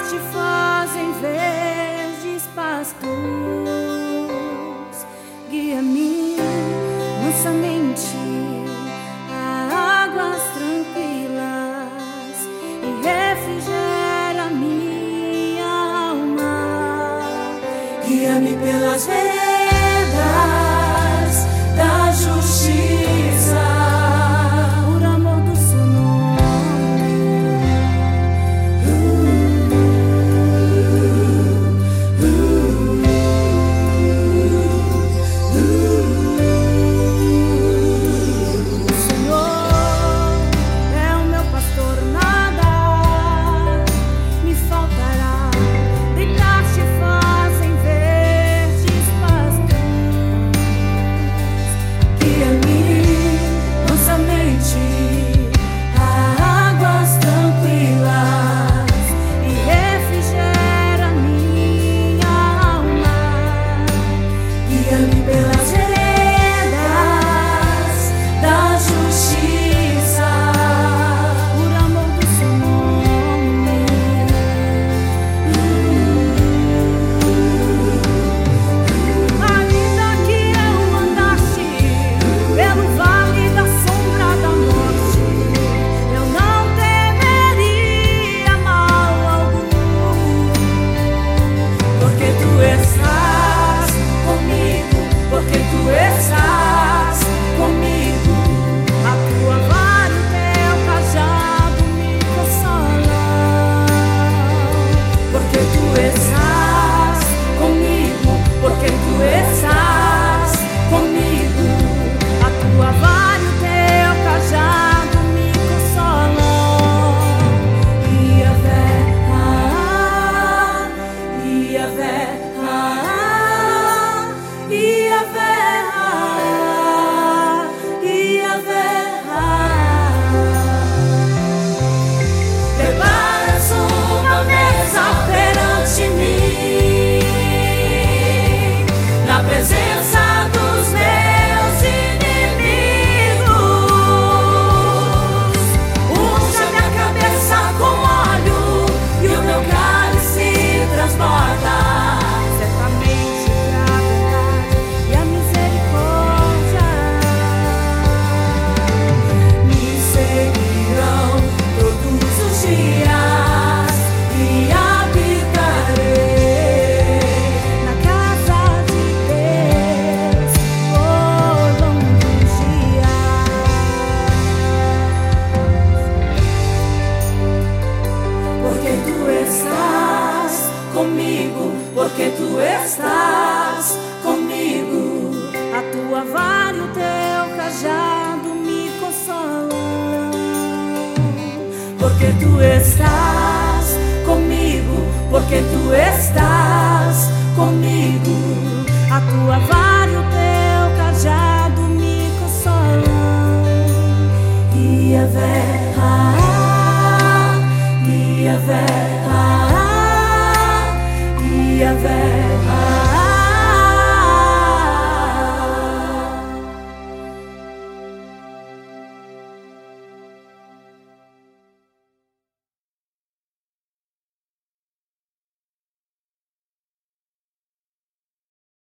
te fazem verdes pastos. Guia-me mansamente a águas tranquilas e refrigera minha alma. Guia-me pelas veredas da justiça, por amor do seu nome. O Senhor é o meu pastor, nada me faltará. Deitar-te fazem verdes pastos. guia-me mansamente a águas tranquilas E refrigera minha alma. guia-me pelas veredas da justiça, Por amor do seu nome. Ainda que eu andasse pelo vale da sombra da morte, eu não temeria mal algum. porque tu estás comigo, porque tu estás comigo. A tua vara e o teu cajado me consolam. Porque tu estás comigo, porque tu estás comigo. A tua vara e o teu cajado me consolam. Yahvé, Yahvé, preparas uma mesa perante mim, na presença dos meus inimigos. Unge a minha cabeça com óleo e o meu cálice transborda. Certamente a verdade e a misericórdia Me seguirão todos os dias e habitarei na casa de Deus por longos dias. porque tu estás comigo, porque tu estás comigo. A tua vara e o teu cajado me consolam. Porque tu estás comigo, porque tu estás comigo. A tua vara e o teu cajado me consolam. Yahvé, Yahvé, Yahvé.